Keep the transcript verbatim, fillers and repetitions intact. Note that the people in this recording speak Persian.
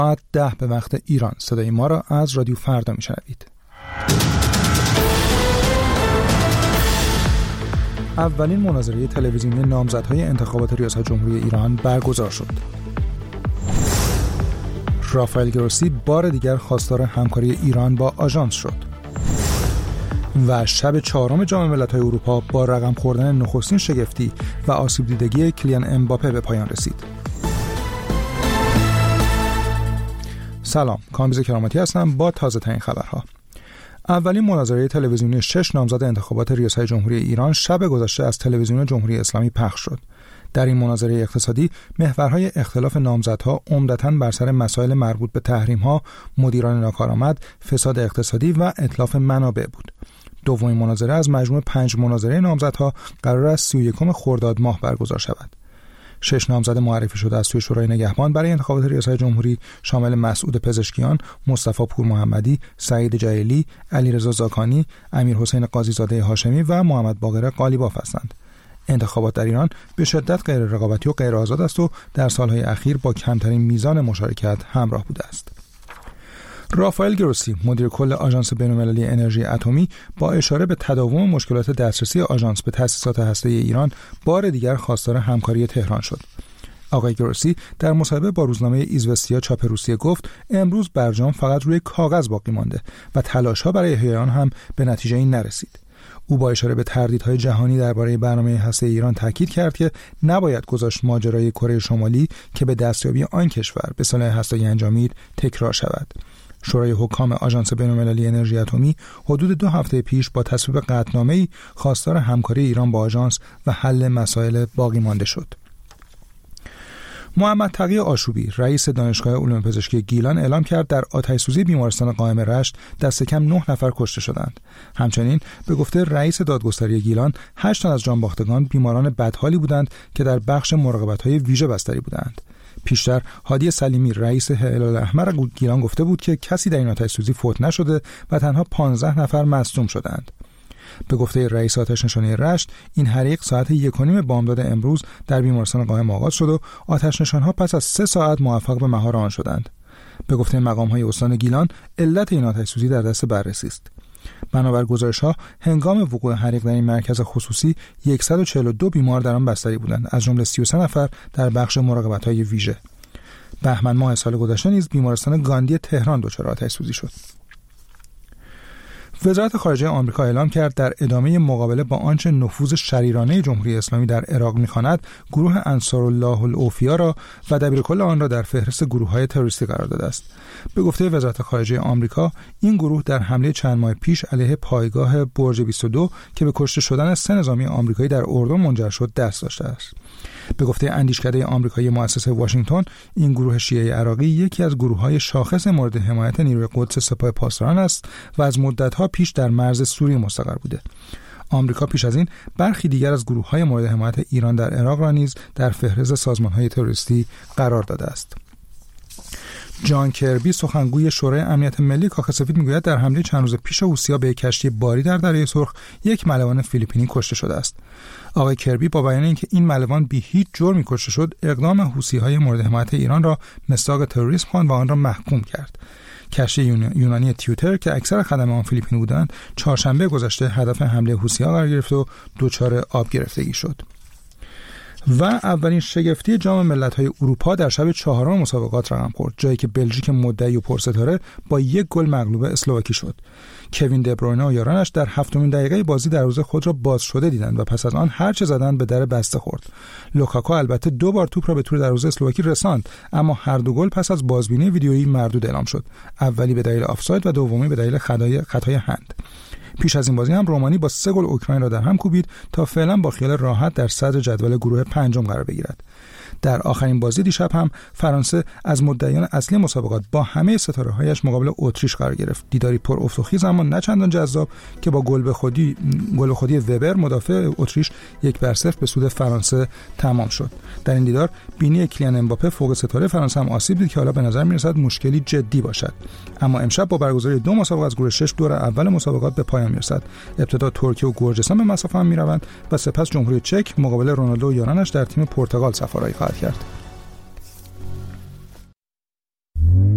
ساعت ده به وقت ایران. صدای ما را از رادیو فردا میشنوید. اولین مناظره تلویزیونی نامزدهای انتخابات ریاست جمهوری ایران برگزار شد. رافائل گروسی بار دیگر خواستار همکاری ایران با آژانس شد. و شب چهارم جام ملت‌های اروپا با رقم خوردن نخستین شگفتی و آسیب دیدگی کلیان امباپه به پایان رسید. سلام، کامبیز کرامتی هستم با تازه ترین خبرها. اولین مناظره تلویزیونی شش نامزد انتخابات ریاست جمهوری ایران شب گذشته از تلویزیون جمهوری اسلامی پخش شد. در این مناظره اقتصادی محورهای اختلاف نامزدها عمدتاً بر سر مسائل مربوط به تحریم‌ها، مدیران ناکارآمد، فساد اقتصادی و اتلاف منابع بود. دومین مناظره از مجموع پنج مناظره نامزدها قرار است سی و یکم خرداد ماه برگزار شود. شش نامزد معرفی شده از سوی شورای نگهبان برای انتخابات ریاست جمهوری شامل مسعود پزشکیان، مصطفی پور محمدی، سعید جلیلی، علیرضا زاکانی، امیرحسین قاضیزاده هاشمی و محمد باقر قالیباف هستند. انتخابات در ایران به شدت غیر رقابتی و غیر آزاد است و در سالهای اخیر با کمترین میزان مشارکت همراه بوده است. رافائل گروسی، مدیر کل آژانس بین‌المللی انرژی اتمی، با اشاره به تداوم مشکلات دسترسی آژانس به تأسیسات هسته‌ای ایران بار دیگر خواستار همکاری تهران شد. آقای گروسی در مصاحبه با روزنامه ایزوستیا چاپ روسیه گفت امروز برجام فقط روی کاغذ باقی مانده و تلاش‌ها برای احیای آن هم به نتیجه‌ای نرسید. او با اشاره به تردیدهای جهانی درباره برنامه هسته‌ای ایران تاکید کرد که نباید گذاشت ماجرای کره شمالی که به دستیابی آن کشور به صلاح هسته‌ای انجامید تکرار شود. شورای حکام آژانس بین‌المللی انرژی اتمی حدود دو هفته پیش با تصویب قطعنامه‌ای خواستار همکاری ایران با آژانس و حل مسائل باقی مانده شد. محمد تقی آشوبی، رئیس دانشگاه علوم پزشکی گیلان اعلام کرد در آتش‌سوزی بیمارستان قائم رشت دست کم نه نفر کشته شدند. همچنین به گفته رئیس دادگستری گیلان، هشت تن از جانباختگان بیماران بدحالی بودند که در بخش مراقبت‌های ویژه بستری بودند. پیشتر هادی سلیمی، رئیس هلال احمر گیلان گفته بود که کسی در این آتش‌سوزی فوت نشده و تنها پانزده نفر مصدوم شدند. به گفته رئیس آتش نشانی رشت، این حریق ساعت یک و نیم بامداد امروز در بیمارستان قائم آغاز شد و آتش نشان‌ها پس از سه ساعت موفق به مهار آن شدند. به گفته مقام‌های استان گیلان، علت این آتش‌سوزی در دست بررسی است. بنابر گزارش‌ها هنگام وقوع حریق در این مرکز خصوصی صد و چهل و دو بیمار در آن بستری بودند، از جمله سی و سه نفر در بخش مراقبت‌های ویژه. بهمن ماه سال گذشته نیز بیمارستان گاندی تهران دچار آتش‌سوزی شد. وزارت خارجه آمریکا اعلام کرد در ادامه مقابله با آنچه نفوذ شریرانه جمهوری اسلامی در عراق می‌خواند، گروه انصارالله الاوفیا را و دبیرکل آن را در فهرست گروه‌های تروریستی قرار داده است. به گفته وزارت خارجه آمریکا، این گروه در حمله چند ماه پیش علیه پایگاه برج بیست و دو که به کشته شدن سه نظامی آمریکایی در اردن منجر شد دست داشته است. به گفته اندیشکده آمریکایی مؤسسه واشنگتن، این گروه شیعه عراقی یکی از گروه‌های شاخص مورد حمایت نیروی قدس سپاه پاسداران است و از مدت‌ها پیش در مرز سوریه مستقر بوده. آمریکا پیش از این برخی دیگر از گروه‌های مورد حمایت ایران در عراق را نیز در فهرست سازمان‌های تروریستی قرار داده است. جان کربی، سخنگوی شورای امنیت ملی کاخ سفید، میگوید در حمله چند روز پیش حوثی‌ها به یک کشتی باری در دریای سرخ یک ملوان فیلیپینی کشته شده است. آقای کربی با بیان اینکه این ملوان بی هیچ جرمی کشته شد، اقدام حوثی‌های مورد حمایت ایران را مصداق تروریسم خواند و آن را محکوم کرد. کشتی یونانی تیوتر که اکثر خدم آن فیلیپینی بودند، چهارشنبه گذشته هدف حمله حوثی‌ها قرار گرفت و دچار آب گرفتگی شد. و اولین شگفتی جام ملت‌های اروپا در شب چهارم مسابقات رقم خورد، جایی که بلژیک مدعی و پرستاره با یک گل مغلوب اسلواکی شد. کوین دبروینه و یارانش در هفتمین دقیقه بازی دروازه خود را باز شده دیدند و پس از آن هر چه زدند به در بسته خورد. لوکاکو البته دو بار توپ را به تور دروازه اسلواکی رساند، اما هر دو گل پس از بازبینی ویدیویی مردود اعلام شد. اولی به دلیل آفساید و دومی به دلیل خطای خطای هند. پیش از این بازی هم رومانی با سه گل اوکراین را در هم کوبید تا فعلا با خیال راحت در صدر جدول گروه پنجم قرار بگیرد. در آخرین بازی دیشب هم فرانسه از مدعیان اصلی مسابقات با همه ستاره‌هایش مقابل اتریش قرار گرفت. دیداری پر افت و خیز اما نه چندان جذاب که با گل به خودی گل خودی وبر مدافع اتریش یک بر صفر به سود فرانسه تمام شد. در این دیدار بینی کلیان امباپه فوق ستاره فرانسه هم آسیب دید که حالا به نظر می‌رسد مشکلی جدی باشد. اما امشب با برگزاری دو مسابقه از گروه شش دور اول مسابقات به پایان می‌رسد. ابتدا ترکیه و گرجستان به مسافه هم می‌روند و سپس جمهوری چک مقابل رونالدو و یارانش در تیم پرتغال سفارایی خواهد کرد.